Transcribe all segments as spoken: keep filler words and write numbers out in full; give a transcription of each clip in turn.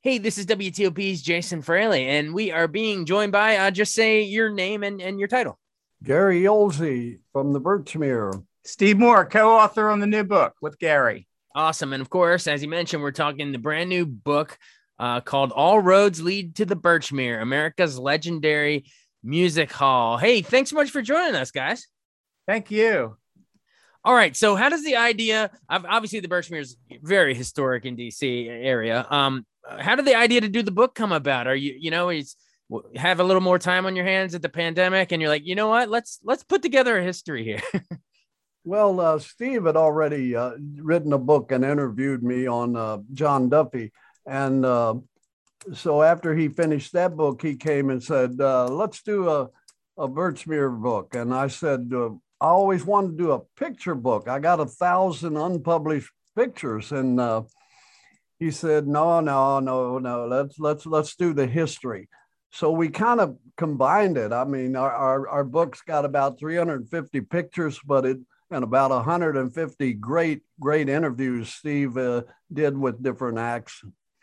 Hey, this is W T O P's Jason Fraley, and we are being joined by, uh, just say your name and, and your title. Gary Olsey from the Birchmere. Steve Moore, co-author on the new book with Gary. Awesome. And of course, as you mentioned, we're talking the brand new book uh, called All Roads Lead to the Birchmere, America's Legendary Music Hall. Hey, thanks so much for joining us, guys. Thank you. All right. So how does the idea of, obviously the Birchmere is very historic in D C area. Um, how did the idea to do the book come about? Are you, you know, it's have a little more time on your hands at the pandemic and you're like, you know what, let's, let's put together a history here. Well, uh, Steve had already uh, written a book and interviewed me on uh, John Duffy. And uh, so after he finished that book, he came and said, uh, let's do a, a Birchmere book. And I said, uh, I always wanted to do a picture book. I got a thousand unpublished pictures. And uh, he said, no, no, no, no, let's, let's, let's do the history. So we kind of combined it. I mean, our, our, our book's got about three hundred fifty pictures, but it, and about one hundred fifty great, great interviews Steve uh, did with different acts.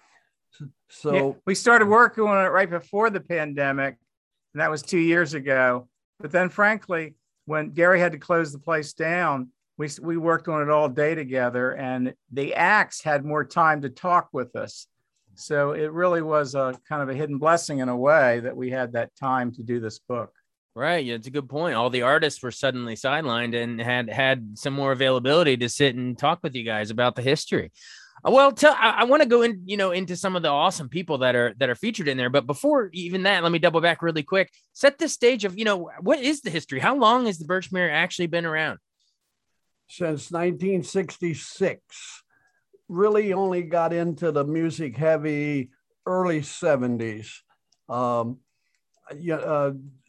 So yeah, we started working on it right before the pandemic, and that was two years ago. But then frankly, when Gary had to close the place down, we, we worked on it all day together, and the acts had more time to talk with us. So it really was a kind of a hidden blessing in a way that we had that time to do this book. Right. Yeah, it's a good point. All the artists were suddenly sidelined and had had some more availability to sit and talk with you guys about the history. Uh, well, tell, I, I want to go in, you know, into some of the awesome people that are that are featured in there. But before even that, let me double back really quick. Set the stage of, you know, what is the history? How long has the Birchmere actually been around? Since nineteen sixty-six. Really only got into the music heavy early seventies. Um, yeah, uh,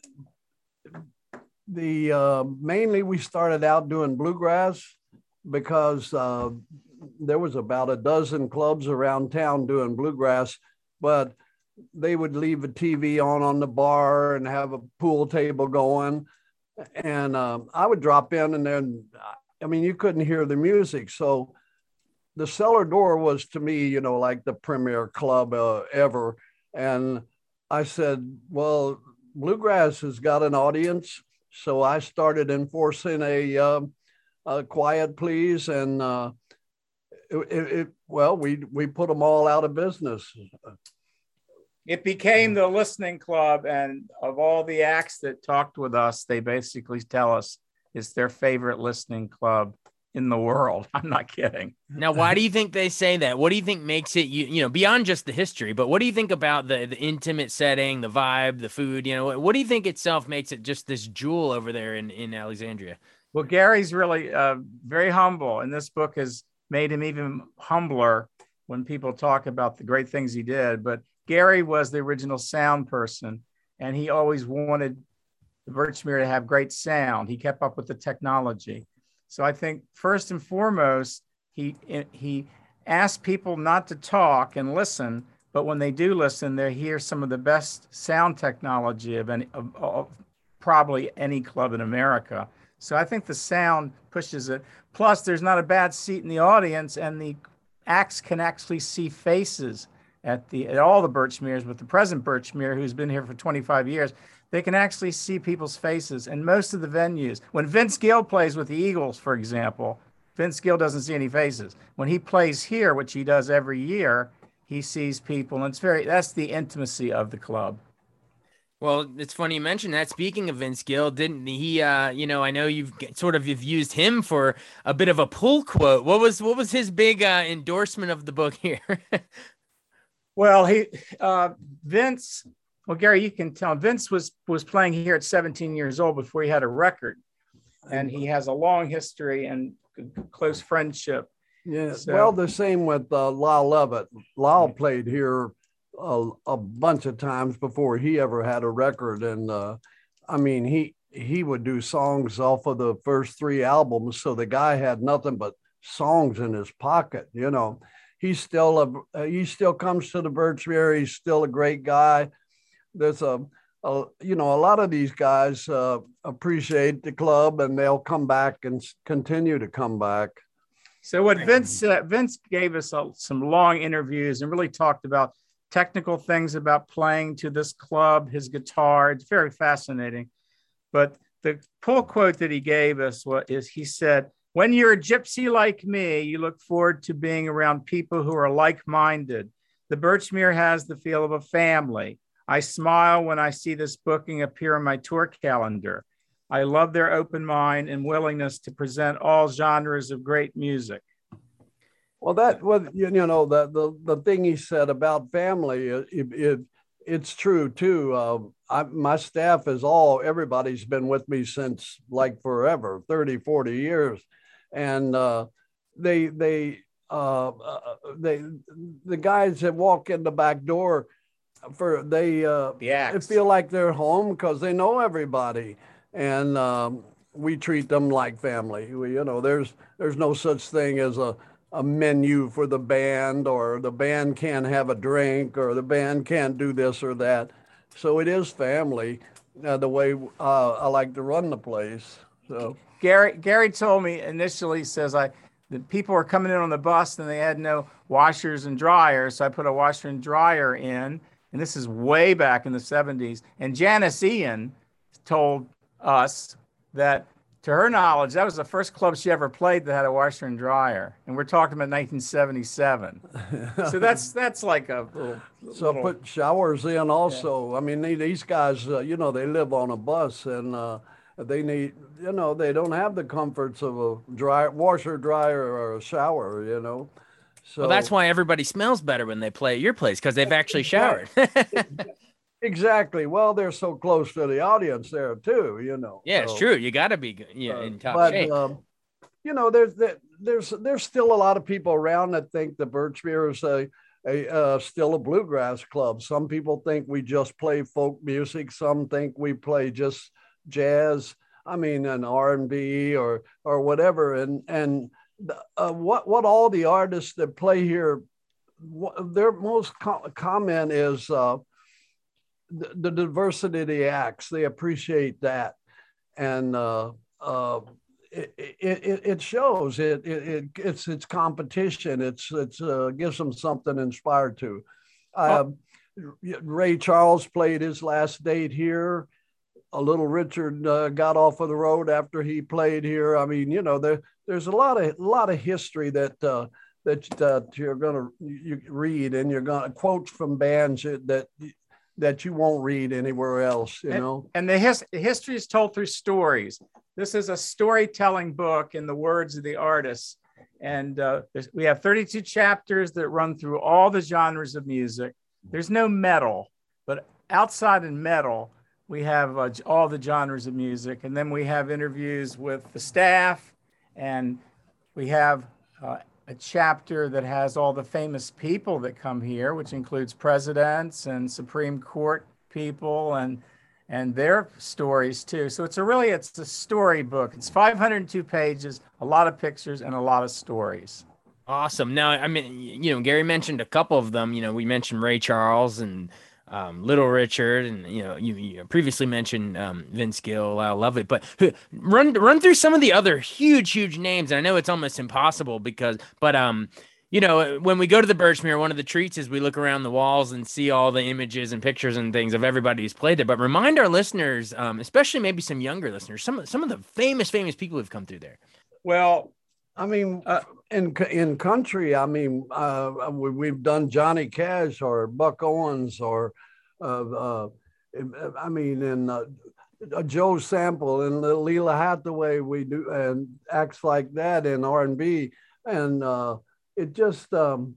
the uh, mainly we started out doing bluegrass because uh, there was about a dozen clubs around town doing bluegrass, but they would leave a T V on on the bar and have a pool table going. And um, I would drop in and then, I mean, you couldn't hear the music. So the cellar door was to me, you know, like the premier club uh, ever. And I said, well, bluegrass has got an audience. So I started enforcing a, uh, a quiet please. And uh, it, it, well, we, we put them all out of business. It became the listening club. And of all the acts that talked with us, they basically tell us it's their favorite listening club in the world. I'm not kidding. Now, why do you think they say that? What do you think makes it, you, you know, beyond just the history, but what do you think about the, the intimate setting, the vibe, the food, you know, what do you think itself makes it just this jewel over there in, in Alexandria? Well, Gary's really uh, very humble, and this book has made him even humbler when people talk about the great things he did. But Gary was the original sound person, and he always wanted the Birchmere to have great sound. He kept up with the technology. So I think first and foremost, he he asked people not to talk and listen, but when they do listen, they hear some of the best sound technology of any of, of probably any club in America. So I think the sound pushes it. Plus, there's not a bad seat in the audience, and the acts can actually see faces at the at all the Birchmeres. With the present Birchmere, who's been here for twenty-five years. They can actually see people's faces. And most of the venues, when Vince Gill plays with the Eagles, for example, Vince Gill doesn't see any faces. When he plays here, which he does every year, he sees people. And it's very, that's the intimacy of the club. Well, it's funny you mentioned that. Speaking of Vince Gill, didn't he, uh, you know, I know you've sort of you've used him for a bit of a pull quote. What was, what was his big uh, endorsement of the book here? Well, he, uh, Vince... Well, Gary, you can tell Vince was was playing here at seventeen years old before he had a record, and he has a long history and close friendship. Yeah, so, well, the same with uh, Lyle Lovett. Lyle played here a, a bunch of times before he ever had a record, and uh, I mean, he he would do songs off of the first three albums, so the guy had nothing but songs in his pocket. You know, he's still a he still comes to the Birchmere. He's still a great guy. There's a, a, you know, a lot of these guys uh, appreciate the club, and they'll come back and continue to come back. So what Vince uh, Vince gave us uh, some long interviews and really talked about technical things about playing to this club, his guitar. It's very fascinating. But the pull quote that he gave us was, is he said, "When you're a gypsy like me, you look forward to being around people who are like-minded. The Birchmere has the feel of a family. I smile when I see this booking appear on my tour calendar. I love their open mind and willingness to present all genres of great music." Well, that was, you know, the, the, the thing he said about family, it, it, it's true too. Uh, I, my staff is all, everybody's been with me since like forever, thirty, forty years. And uh, they, they, uh, uh, they, the guys that walk in the back door, for they, uh, they feel like they're home because they know everybody. And um, we treat them like family. We, you know, there's, there's no such thing as a, a menu for the band, or the band can't have a drink, or the band can't do this or that. So it is family, uh, the way uh, I like to run the place. So Gary, Gary told me initially, says I, the people were coming in on the bus and they had no washers and dryers. So I put a washer and dryer in, and this is way back in the seventies. And Janice Ian told us that, to her knowledge, that was the first club she ever played that had a washer and dryer, and we're talking about nineteen seventy-seven. So that's that's like a little. So little, put showers in also. Yeah. I mean, these guys, uh, you know, they live on a bus, and uh, they need, you know, they don't have the comforts of a dry washer, dryer, or a shower, you know. So well, that's why everybody smells better when they play at your place, because they've actually showered. Exactly. Well, they're so close to the audience there too, you know. Yeah, so, it's true. You got to be yeah, in top but, shape. Um, you know, there's there's there's still a lot of people around that think the Birchmere is a, a uh, still a bluegrass club. Some people think we just play folk music. Some think we play just jazz. I mean, an R and B or or whatever. And and uh, what what all the artists that play here, what, their most co- comment is. Uh, The, the diversity of the acts, they appreciate that, and uh, uh, it, it it shows. It, it it it's it's competition. It's it's uh, gives them something inspired to. Uh, oh. Ray Charles played his last date here. A Little Richard uh, got off of the road after he played here. I mean, you know, there there's a lot of a lot of history that. Uh, that uh, you're going to you read, and you're going to quotes from bands that. that you won't read anywhere else, you and, know? And the his, history is told through stories. This is a storytelling book in the words of the artists. And uh, we have thirty-two chapters that run through all the genres of music. There's no metal, but outside in metal, we have uh, all the genres of music. And then we have interviews with the staff, and we have uh, a chapter that has all the famous people that come here, which includes presidents and Supreme Court people and and their stories too. So it's a really, it's a story book. It's five hundred two pages, a lot of pictures, and a lot of stories. Awesome. Now, I mean, you know, Gary mentioned a couple of them. You know, we mentioned Ray Charles and um, Little Richard, and you know, you, you previously mentioned um, Vince Gill. I love it. But run run through some of the other huge, huge names. And I know it's almost impossible because, but um, you know, when we go to the Birchmere, one of the treats is we look around the walls and see all the images and pictures and things of everybody who's played there. But remind our listeners, um, especially maybe some younger listeners, some some of the famous, famous people who've come through there. Well, I mean, uh, in in country, I mean, uh, we, we've done Johnny Cash or Buck Owens or, uh, uh, I mean, in uh, Joe Sample and Leela Hathaway, we do, and acts like that in R and B, and uh, it just, um,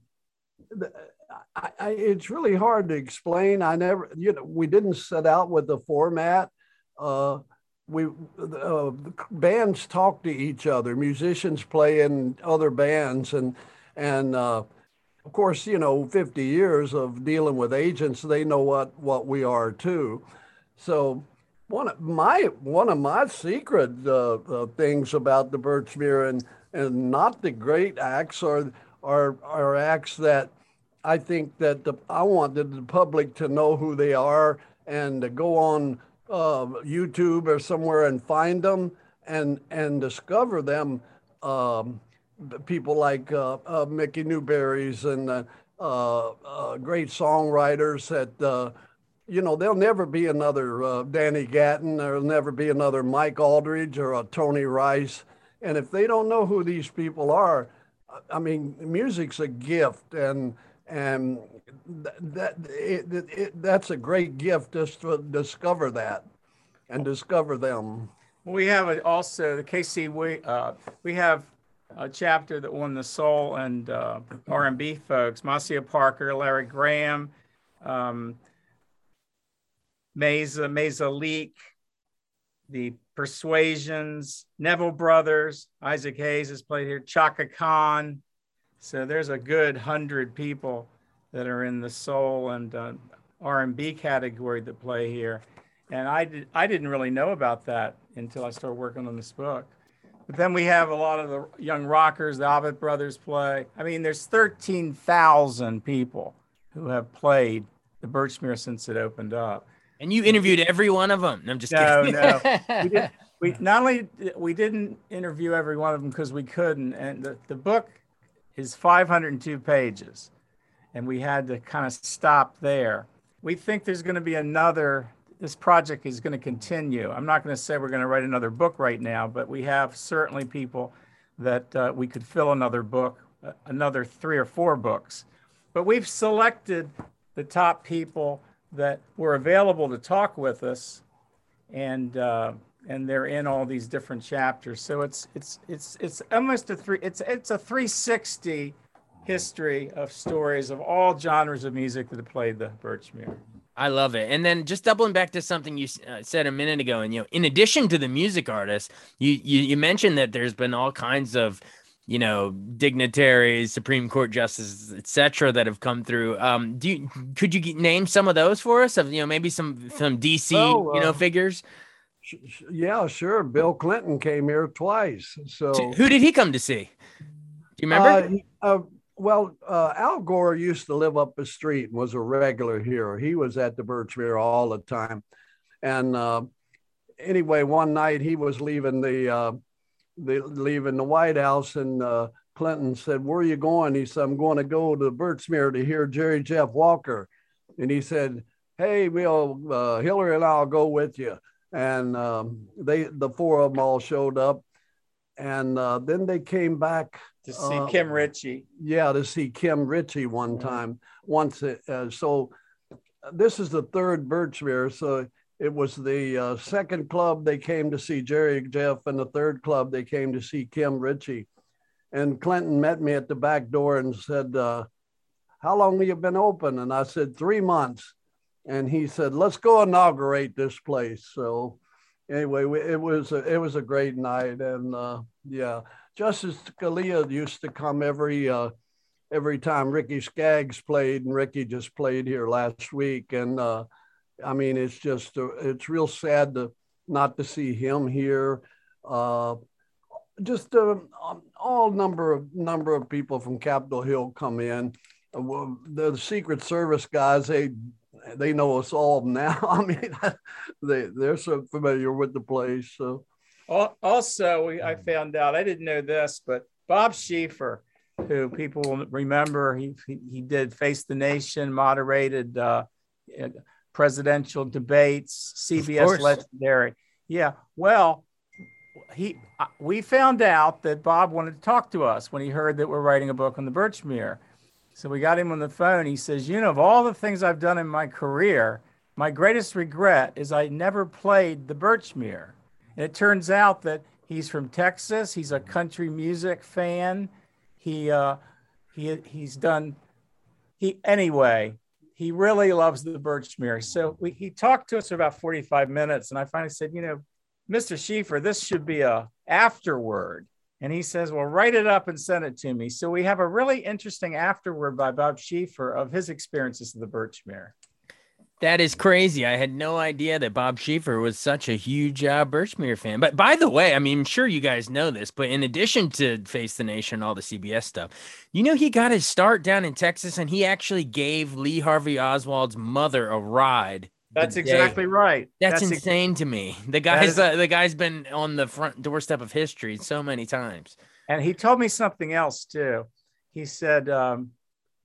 I, I, it's really hard to explain. I never, you know, we didn't set out with the format. Uh, We uh, bands talk to each other. Musicians play in other bands, and and uh, of course, you know, fifty years of dealing with agents, they know what what we are too. So one of my one of my secret uh, uh, things about the Birchmere and and not the great acts are are are acts that I think that the, I wanted the public to know who they are and to go on Uh, YouTube or somewhere and find them and and discover them. Um, people like uh, uh, Mickey Newberry's and uh, uh, uh, great songwriters that, uh, you know, there'll never be another uh, Danny Gatton. There'll never be another Mike Aldridge or a Tony Rice. And if they don't know who these people are, I mean, music's a gift, and and that it, it, it, that's a great gift just to discover that and discover them. We have a, also the K C. We uh, we have a chapter that won the soul and uh, R and B folks: Marcia Parker, Larry Graham, um, Mesa Mesa Leak, the Persuasions, Neville Brothers, Isaac Hayes has played here, Chaka Khan. So there's a good hundred people that are in the soul and uh, R and B category that play here. And I, did, I didn't really know about that until I started working on this book. But then we have a lot of the young rockers, the Ovid brothers play. I mean, there's thirteen thousand people who have played the Birchmere since it opened up. And you interviewed every one of them. I'm just no, kidding. No, no. We, did, we not only we didn't interview every one of them because we couldn't. And the, the book is five hundred two pages. And we had to kind of stop there. We think there's going to be another, this project is going to continue. I'm not going to say we're going to write another book right now, but we have certainly people that uh, we could fill another book, uh, another three or four books. But we've selected the top people that were available to talk with us, and uh, and they're in all these different chapters. So it's it's it's it's almost a three it's it's a three sixty history of stories of all genres of music that have played the Birchmere. I love it. And then just doubling back to something you uh, said a minute ago, and you know, in addition to the music artists, you you, you mentioned that there's been all kinds of, you know, dignitaries, Supreme Court justices, et cetera, that have come through. Um, do you, could you name some of those for us? Of, you know, maybe some some D C, well, uh, you know, figures. Sh- sh- yeah, sure. Bill Clinton came here twice. So who did he come to see? Do you remember? Uh, uh, well, uh, Al Gore used to live up the street and was a regular here. He was at the Birchmere all the time. And uh, anyway, one night he was leaving the. Uh, The, leaving the White House, and uh, Clinton said, "Where are you going?" He said, "I'm going to go to Birchmere to hear Jerry Jeff Walker." And he said, "Hey, we'll uh, Hillary and I'll go with you." And um, they, the four of them, all showed up, and uh, then they came back to see uh, Kim Ritchie. Yeah, to see Kim Ritchie one yeah. time. Once, it, uh, so this is the third Birchmere, so. It was the uh, second club they came to see Jerry Jeff, and the third club they came to see Kim Ritchie. And Clinton met me at the back door and said, uh, "How long have you been open?" And I said, three months. And he said, "Let's go inaugurate this place." So anyway, we, it was a, it was a great night. And uh, yeah, Justice Scalia used to come every uh, every time Ricky Skaggs played, and Ricky just played here last week. And uh, I mean, it's just, uh, it's real sad to not to see him here. Uh, just uh, all number of number of people from Capitol Hill come in. Uh, the Secret Service guys, they they know us all now. I mean, they they're so familiar with the place. So, also, we, I found out, I didn't know this, but Bob Schieffer, who people will remember, he he, he did Face the Nation, moderated. Uh, presidential debates, C B S legendary. Yeah. Well, he, we found out that Bob wanted to talk to us when he heard that we're writing a book on the Birchmere. So we got him on the phone. He says, "You know, of all the things I've done in my career, my greatest regret is I never played the Birchmere." And it turns out that he's from Texas. He's a country music fan. He, uh, he, he's done, he, anyway, he really loves the Birchmere. So we, he talked to us for about forty-five minutes. And I finally said, "You know, Mister Schieffer, this should be a afterword." And he says, "Well, write it up and send it to me." So we have a really interesting afterword by Bob Schieffer of his experiences of the Birchmere. That is crazy. I had no idea that Bob Schieffer was such a huge uh, Birchmere fan. But by the way, I mean, I'm sure you guys know this, but in addition to Face the Nation, all the C B S stuff, you know, he got his start down in Texas, and he actually gave Lee Harvey Oswald's mother a ride. That's exactly right. That's, That's insane ex- to me. The guy's is- uh, the guy's been on the front doorstep of history so many times. And he told me something else too. He said, um,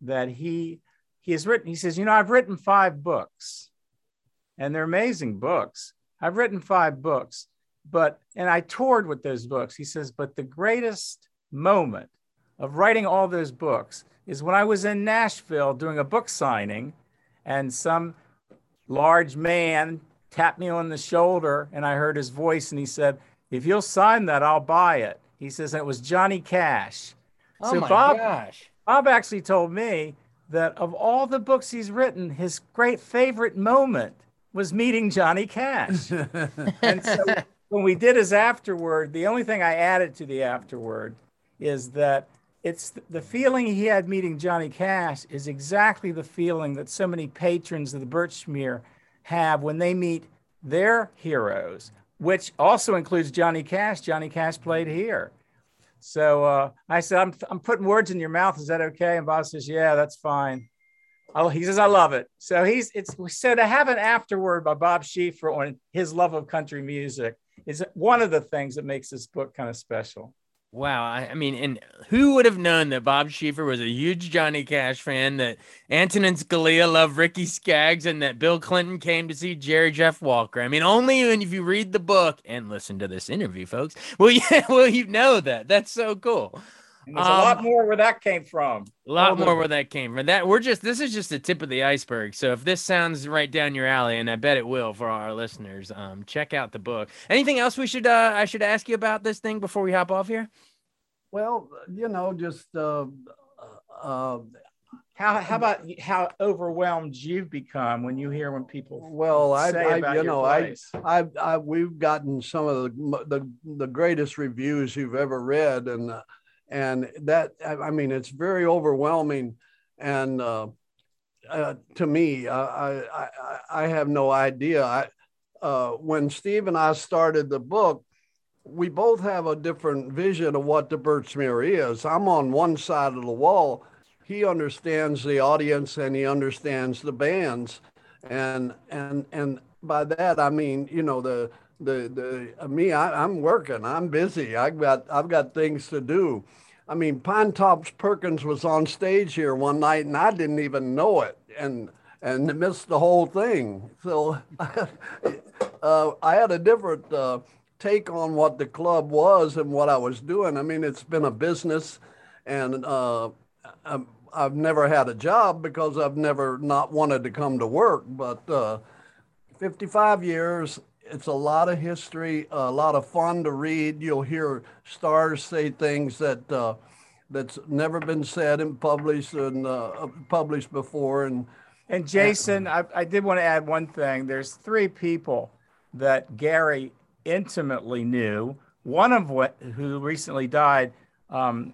that he he has written. He says, you know, I've written five books, and they're amazing books. I've written five books, but and I toured with those books. He says, but the greatest moment of writing all those books is when I was in Nashville doing a book signing, and some large man tapped me on the shoulder, and I heard his voice, and he said, if you'll sign that, I'll buy it. He says, and it was Johnny Cash. Oh so my Bob, gosh. Bob actually told me that of all the books he's written, his great favorite moment was meeting Johnny Cash. And so when we did his afterword, the only thing I added to the afterword is that it's the feeling he had meeting Johnny Cash is exactly the feeling that so many patrons of the Birchmere have when they meet their heroes, which also includes Johnny Cash. Johnny Cash played here. So uh, I said, I'm, I'm putting words in your mouth. Is that okay? And Bob says, yeah, that's fine. Oh, he says, I love it. So he's it's so to have an afterword by Bob Schieffer on his love of country music is one of the things that makes this book kind of special. Wow. I, I mean, and who would have known that Bob Schieffer was a huge Johnny Cash fan, that Antonin Scalia loved Ricky Skaggs, and that Bill Clinton came to see Jerry Jeff Walker? I mean, only if you read the book and listen to this interview, folks, will you, will you know that. That's so cool. And there's um, a lot more where that came from. A lot Oh, more the- where that came from. That we're just this is just the tip of the iceberg. So if this sounds right down your alley, and I bet it will for our listeners, um, check out the book. Anything else we should uh, I should ask you about this thing before we hop off here? Well, you know, just uh, uh, How how about how overwhelmed you've become when you hear when people well, I, say I about you your know, I, place? I, I, we've gotten some of the the, the greatest reviews you've ever read, and uh, and that I, I mean, it's very overwhelming, and uh, uh, to me, I, I I I have no idea. I uh, when Steve and I started the book, we both have a different vision of what the Birchmere is. I'm on one side of the wall. He understands the audience and he understands the bands, and and and by that I mean, you know, the the the uh, me I, I'm working, I'm busy, I've got I've got things to do. I mean, Pine Tops Perkins was on stage here one night and I didn't even know it, and and missed the whole thing. So uh, I had a different uh, take on what the club was and what I was doing. I mean, it's been a business, and uh, I'm, I've never had a job because I've never not wanted to come to work. But uh, fifty-five years, it's a lot of history, a lot of fun to read. You'll hear stars say things that uh, that's never been said and published and uh, published before. And And Jason, I, I did want to add one thing. There's three people that Gary intimately knew. One of what who recently died, um,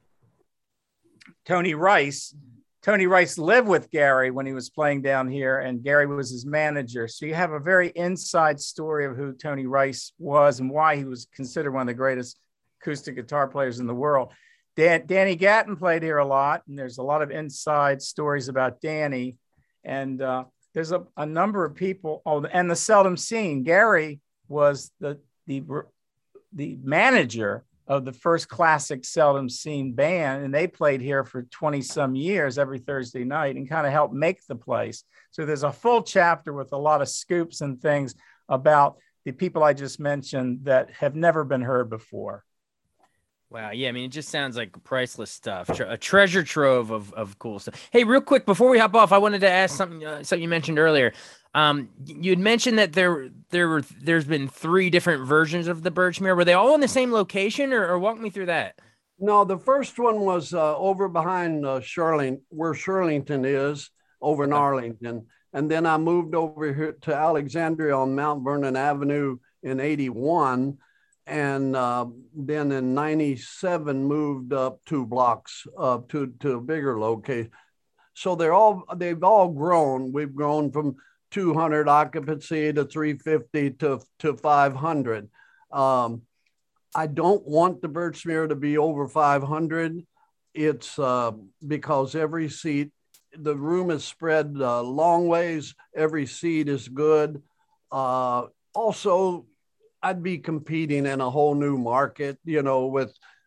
Tony Rice. Tony Rice lived with Gary when he was playing down here, and Gary was his manager. So you have a very inside story of who Tony Rice was and why he was considered one of the greatest acoustic guitar players in the world. Dan, Danny Gatton played here a lot, and there's a lot of inside stories about Danny. And uh, there's a, a number of people. Oh, and the Seldom Scene. Gary was the the the manager of the first classic Seldom Scene band, and they played here for twenty some years every Thursday night and kind of helped make the place. So there's a full chapter with a lot of scoops and things about the people I just mentioned that have never been heard before. Wow. Yeah. I mean, it just sounds like priceless stuff, Tre- a treasure trove of, of cool stuff. Hey, real quick, before we hop off, I wanted to ask something, uh, something you mentioned earlier. Um, you had mentioned that there, there were, there's been three different versions of the Birchmere. Were they all in the same location, or, or walk me through that? no, the first one was uh, over behind uh, Shirling, where Shirlington is, over in Arlington. And then I moved over here to Alexandria on Mount Vernon Avenue in eighty-one. And uh, then in ninety-seven moved up two blocks up to, to a bigger location. So they're all, they've all grown. We've grown from two hundred occupancy to three fifty to, to five hundred. Um, I don't want the Birchmere to be over five hundred. It's uh, because every seat, the room is spread uh, long ways. Every seat is good. Uh, also, I'd be competing in a whole new market, you know, with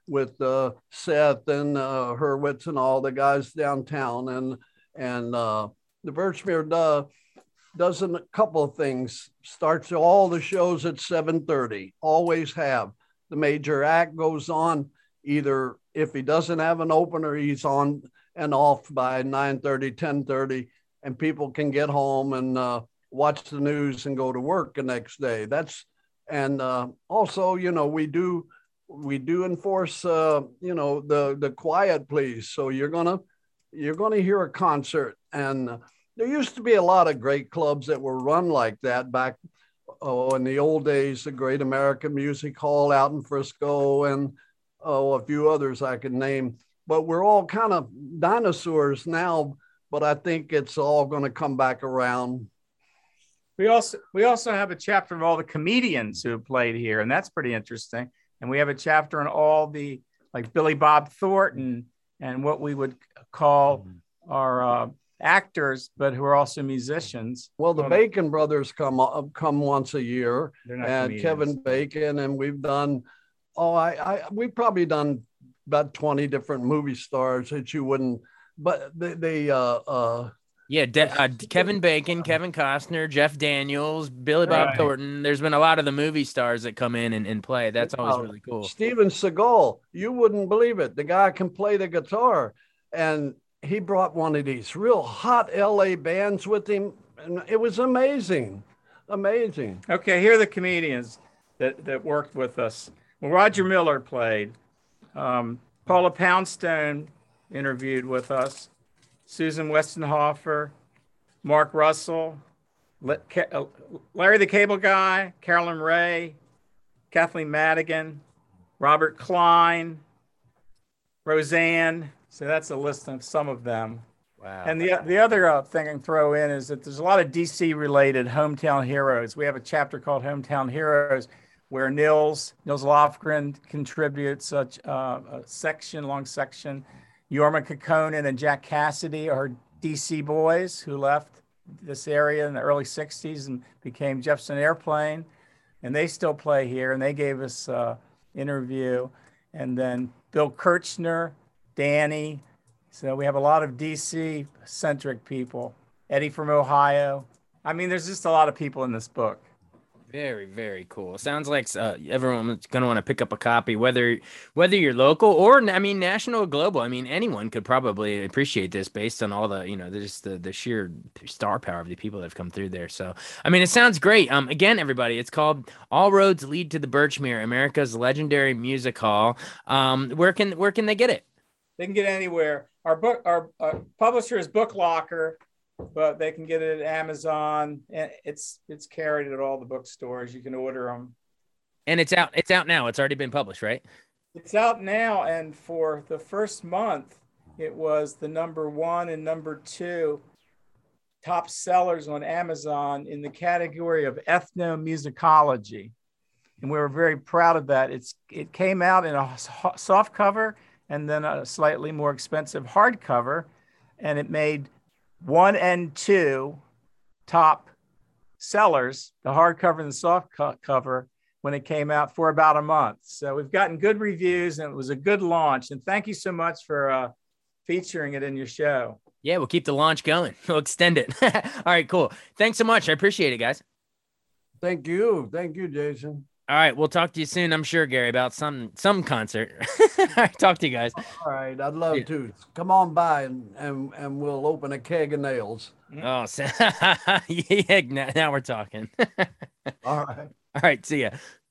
with uh, Seth and uh, Hurwitz and all the guys downtown. And and uh, the Birchmere uh, does a couple of things. Starts all the shows at seven thirty, always have. The major act goes on either, if he doesn't have an opener, he's on and off by nine thirty, ten thirty, and people can get home and uh, watch the news and go to work the next day. That's, and uh, also, you know, we do, we do enforce, uh, you know, the, the quiet please. So you're going to, you're going to hear a concert. And uh, there used to be a lot of great clubs that were run like that back oh, in the old days, the Great American Music Hall out in Frisco, and oh, a few others I can name. But we're all kind of dinosaurs now, but I think it's all going to come back around. We also we also have a chapter of all the comedians who have played here, and that's pretty interesting. And we have a chapter on all the, like Billy Bob Thornton and what we would call our uh, actors, but who are also musicians. Well, the Bacon brothers come uh, come once a year, and comedians. Kevin Bacon, and we've done, oh, I, I we've probably done about twenty different movie stars that you wouldn't, but they, they uh, uh, yeah, De- uh, Kevin Bacon, Kevin Costner, Jeff Daniels, Billy Bob right. Thornton. There's been a lot of the movie stars that come in and, and play. That's always really cool. Steven Seagal, you wouldn't believe it. The guy can play the guitar, and he brought one of these real hot L A bands with him, and it was amazing, amazing. Okay, here are the comedians that, that worked with us. Well, Roger Miller played. Um, Paula Poundstone interviewed with us. Susan Westenhofer, Mark Russell, Larry the Cable Guy, Carolyn Ray, Kathleen Madigan, Robert Klein, Roseanne. So that's a list of some of them. Wow. And the, the other uh, thing I can throw in is that there's a lot of D C related hometown heroes. We have a chapter called Hometown Heroes, where Nils, Nils Lofgren contributes such uh, a section, long section. Yorma Kekkonen and Jack Cassidy are D C boys who left this area in the early sixties and became Jefferson Airplane. And they still play here, and they gave us an uh, interview. And then Bill Kirchner, Danny. So we have a lot of D C-centric people. Eddie from Ohio. I mean, there's just a lot of people in this book. Very, very cool. Sounds like uh, everyone's going to want to pick up a copy, whether whether you're local or, I mean, national or global. I mean, anyone could probably appreciate this based on all the, you know, just the, the sheer star power of the people that have come through there. So, I mean, it sounds great. Um, again, everybody, it's called All Roads Lead to the Birchmere, America's legendary music hall. Um, where can where can they get it? They can get it anywhere. Our book, our, our publisher is Book Locker, but they can get it at Amazon, and it's it's carried at all the bookstores. You can order them, and it's out. It's out now. It's already been published, right? It's out now, and for the first month, it was the number one and number two top sellers on Amazon in the category of ethnomusicology, and we were very proud of that. It's it came out in a soft cover and then a slightly more expensive hardcover, and it made one and two top sellers, the hardcover and the soft co- cover, when it came out for about a month. So we've gotten good reviews, and it was a good launch. And thank you so much for uh, featuring it in your show. Yeah, we'll keep the launch going. We'll extend it. All right, cool. Thanks so much. I appreciate it, guys. Thank you. Thank you, Jason. All right, we'll talk to you soon, I'm sure, Gary, about some some concert. All right, talk to you guys. All right, I'd love yeah. to. Come on by, and, and, and we'll open a keg of nails. Oh, so, yeah, now we're talking. All right. All right, see ya.